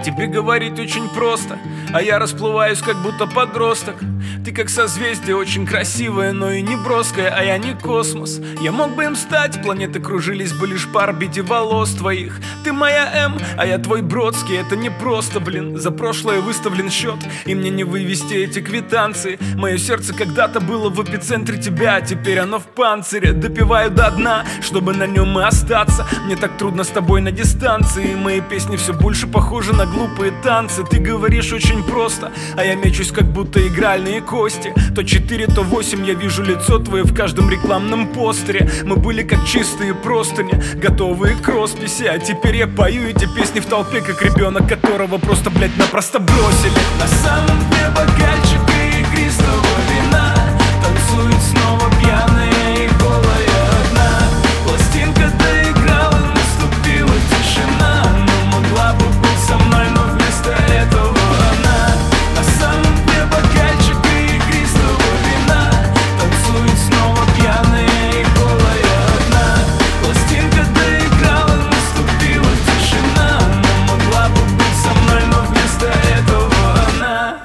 Тебе говорить очень просто, а я расплываюсь, как будто подросток. Ты как созвездие, очень красивое, но и не броское, а я не космос. Я мог бы им стать, планеты кружились бы лишь по орбите волос твоих. Ты моя М, а я твой Бродский, это не просто, блин. За прошлое выставлен счет, и мне не вывести эти квитанции. Мое сердце когда-то было в эпицентре тебя, а теперь оно в панцире. Допиваю до дна, чтобы на нем и остаться. Мне так трудно с тобой на дистанции, мои песни все больше похожи на глупые танцы. Ты говоришь очень просто, а я мечусь, как будто игральные кости. То 4, то 8, я вижу лицо твое в каждом рекламном постере. Мы были как чистые простыни, готовые к росписи. А теперь я пою эти песни в толпе, как ребенок, которого просто, блядь, напросто бросили. На самом дне бокальчик и игристого вина танцует снова пьяная и голая одна. Пластинка доиграла, наступила тишина. Но могла бы быть со мной, но вместо этого она. На самом дне бокальчик и игристого вина танцует снова пьяная и голая одна. Пластинка доиграла, наступила тишина. Но могла бы быть со мной, но вместо этого она.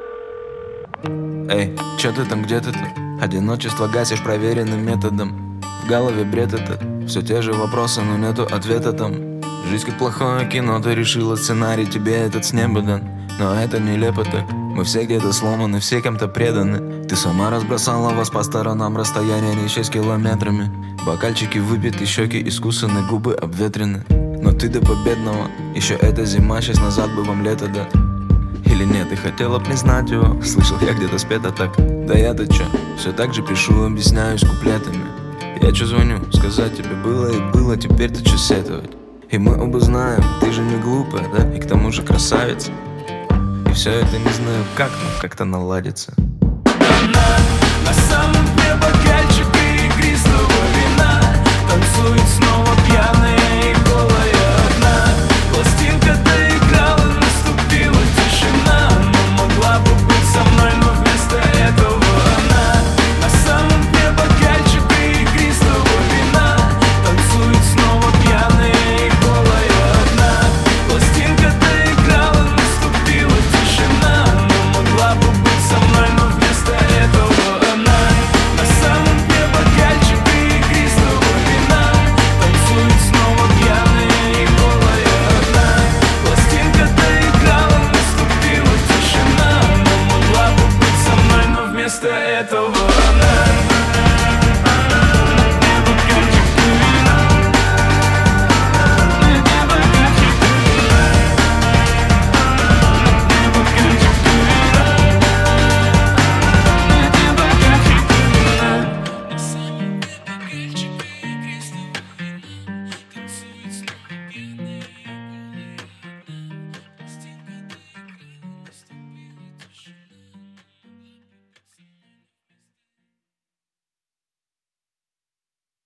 Эй, чё ты там, где ты там? Одиночество гасишь проверенным методом. В голове бред этот, все те же вопросы, но нету ответа там. Жизнь как плохое кино, ты решила сценарий, тебе этот с неба дан. Но это нелепо так, мы все где-то сломаны, все кем-то преданы. Ты сама разбросала вас по сторонам, расстояние не счесть километрами. Бокальчики выпиты, щеки искусаны, губы обветрены. Но ты до победного, еще эта зима, 6 назад бы вам лето дать. Или нет, ты хотела б не знать его. Слышал я где-то спето так. Да я-то чё, все так же пишу, объясняюсь куплетами. Я чё звоню, сказать тебе было и было, теперь ты чё сетовать. И мы оба знаем, ты же не глупая, да? И к тому же красавица. И все это не знаю как, но как-то наладится. На самом